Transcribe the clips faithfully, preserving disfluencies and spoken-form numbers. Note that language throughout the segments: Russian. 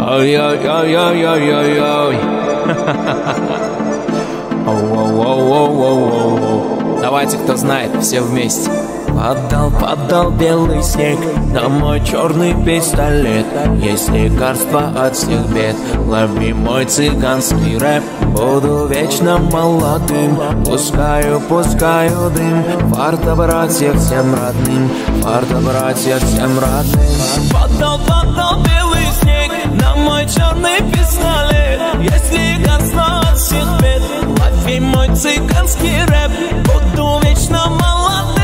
Ой-ой-ой-ой-ой-ой-ой. Оу-оу-оу-оу-оу-оу. Давайте, кто знает, все вместе. Падал, падал белый снег на мой черный пистолет. Есть лекарство от всех бед. Лови мой цыганский рэп. Буду вечно молодым. Пускаю, пускаю дым. Фарта, братья, всем родным. Фарта, братья, всем родным. Падал, падал белый снег на мой черный пистолет. Есть лекарство от всех бед. Лови мой цыганский рэп. Буду вечно молодым.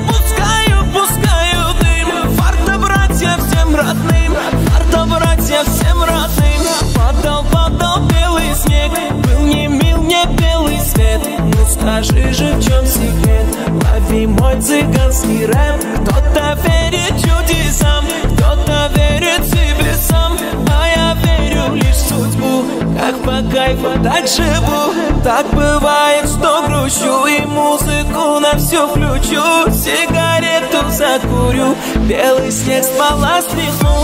Родным, фарта, братья, всем родным. Падал, падал белый снег. Был не мил мне белый свет. Ну скажи же, в чем секрет? Лови мой цыганский рэп. Кто-то верит чудесам, кто-то верит себе сам. А я верю лишь в судьбу. Как по кайфу, так живу. Так бывает, что грущу и музыку на всю включу. Сигарету закурю, белый снег с пола стряхну.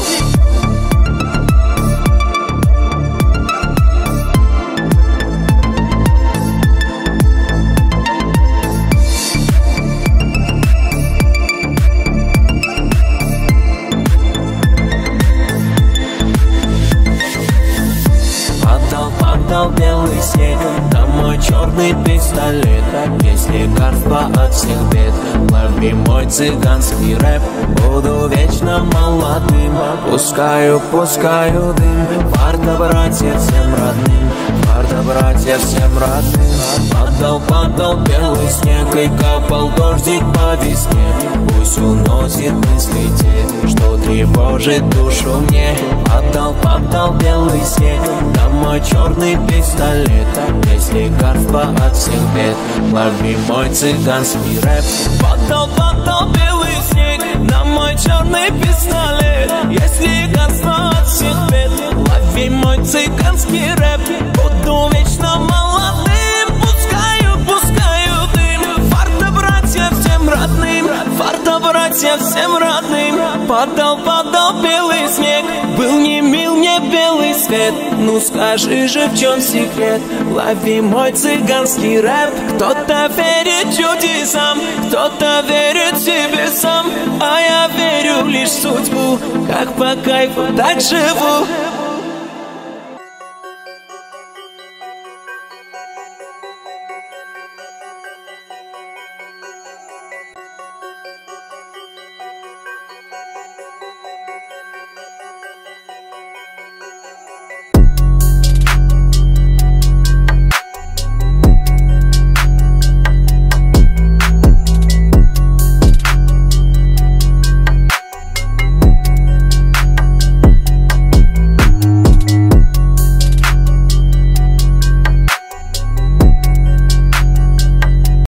Падал, падал белый снег на мой черный пистолет. Есть лекарство от всех бед. Лови мой цыганский рэп. Буду вечно молодым. Пускаю, пускаю дым. Фарта, братья, всем родным. Фарта, братья, всем родным. Падал, падал белый снег и капал дождик по весне. Пусть уносит мысли те, что тревожит душу мне. Падал, падал белый снег на мой черный пистолет. Есть лекарство от всех бед. Лови мой цыганский рэп. Падал, падал белый снег на мой черный пистолет. Есть лекарство от всех бед. Лови мой цыганский рэп. Буду вечно молодым. Пускаю, пускаю дым. Фарта, братья, всем родным. Фарта, братья, всем родным. Падал, падал белый снег. Был не мил мне белый свет. Ну скажи же, в чем секрет? Лови мой цыганский рэп. Кто-то верит чудесам, кто-то верит себе сам. А я верю лишь в судьбу. Как по кайфу, так живу.